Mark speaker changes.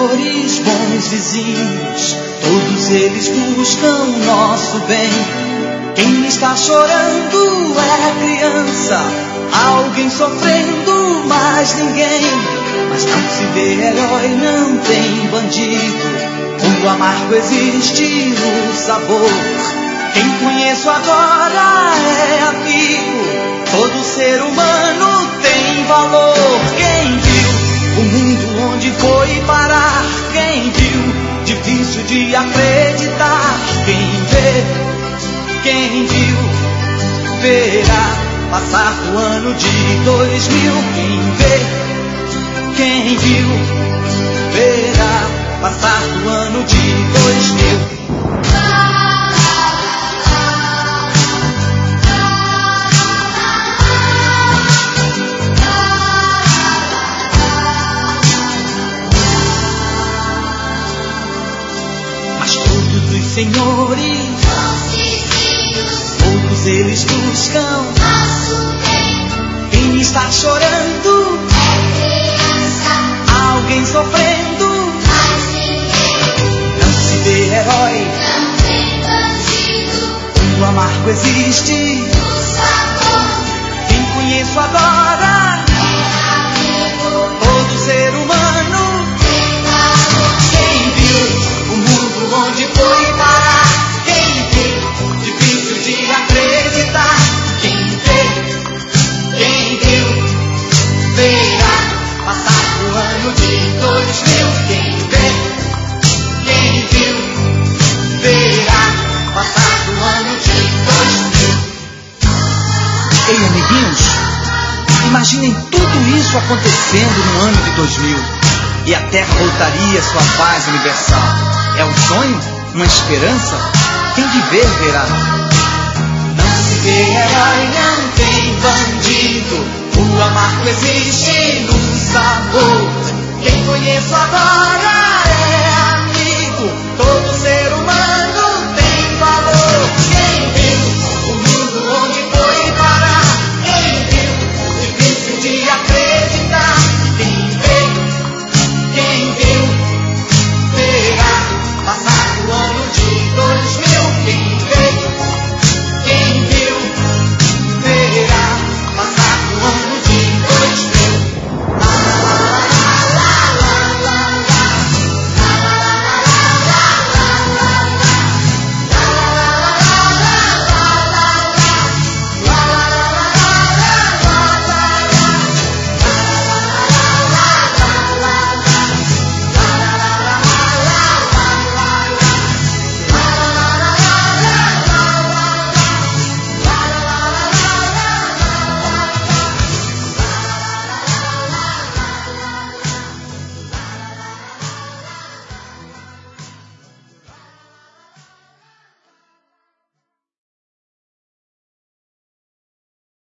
Speaker 1: senhores, bons vizinhos, todos eles buscam nosso bem. Quem está chorando é criança, alguém sofrendo, mas ninguém. Mas não se vê herói, não tem bandido, o amargo existe no sabor. Quem conheço agora é amigo, todo ser humano tem valor. Quem viu o mundo onde foi parar, quem viu, difícil de acreditar. Quem viu, verá passar do ano de 2000. Quem viu, verá passar do ano de 2000. Senhores, todos eles buscam nosso bem. Quem está chorando é criança, alguém sofrendo, mas ninguém. Não se vê herói, não tem bandido, o amargo existe no sabor. Quem conheço agora é amigo, todo ser humano tem valor. Quem viu o mundo onde foi parar, quem viu, difícil de acreditar. Quem viu, verá passar do ano de 2000. Quem viu, verá passar do ano de 2000. Ei, amiguinhos, imaginem tudo isso acontecendo no ano de 2000 e a Terra voltaria à sua paz universal. É um sonho? Uma esperança? Quem viver verá. Não se vê herói, não tem bandido, o amargo existe no sabor. Quem conheço agora